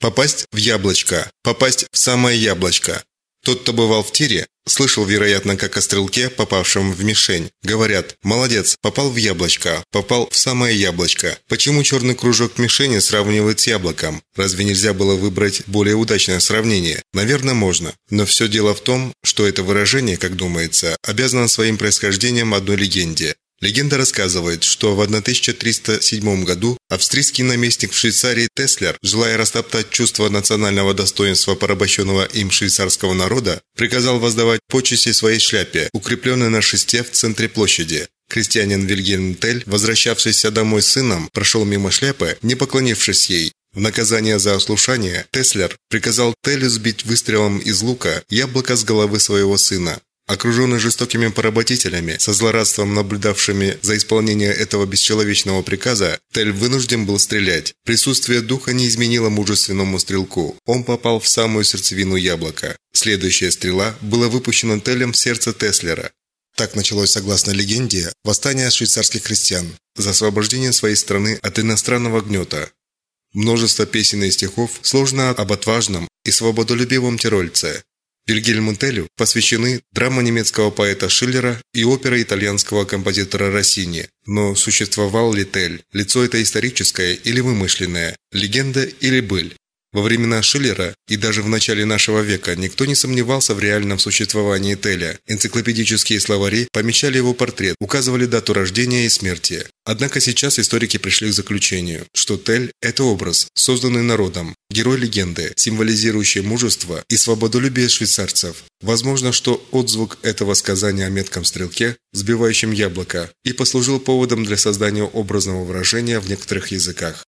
Попасть в яблочко, попасть в самое яблочко. Тот, кто бывал в тире, слышал, вероятно, как о стрелке, попавшем в мишень. Говорят: молодец, попал в яблочко, попал в самое яблочко. Почему черный кружок мишени сравнивают с яблоком? Разве нельзя было выбрать более удачное сравнение? Наверное, можно. Но все дело в том, что это выражение, как думается, обязано своим происхождением одной легенде. Легенда рассказывает, что в 1307 году австрийский наместник в Швейцарии Теслер, желая растоптать чувство национального достоинства порабощенного им швейцарского народа, приказал воздавать почести своей шляпе, укрепленной на шесте в центре площади. Крестьянин Вильгельм Тель, возвращавшийся домой с сыном, прошел мимо шляпы, не поклонившись ей. В наказание за ослушание Теслер приказал Телю сбить выстрелом из лука яблоко с головы своего сына. Окруженный жестокими поработителями, со злорадством наблюдавшими за исполнением этого бесчеловечного приказа, Тель вынужден был стрелять. Присутствие духа не изменило мужественному стрелку. Он попал в самую сердцевину яблока. Следующая стрела была выпущена Телем в сердце Теслера. Так началось, согласно легенде, восстание швейцарских крестьян за освобождение своей страны от иностранного гнета. Множество песен и стихов сложно об отважном и свободолюбивом тирольце. Вильгельму Телю посвящены драма немецкого поэта Шиллера и опера итальянского композитора Россини. Но существовал ли Тель? Лицо это историческое или вымышленное? Легенда или быль? Во времена Шиллера и даже в начале нашего века никто не сомневался в реальном существовании Теля. Энциклопедические словари помещали его портрет, указывали дату рождения и смерти. Однако сейчас историки пришли к заключению, что Тель – это образ, созданный народом, герой легенды, символизирующий мужество и свободолюбие швейцарцев. Возможно, что отзвук этого сказания о метком стрелке, сбивающем яблоко, и послужил поводом для создания образного выражения в некоторых языках.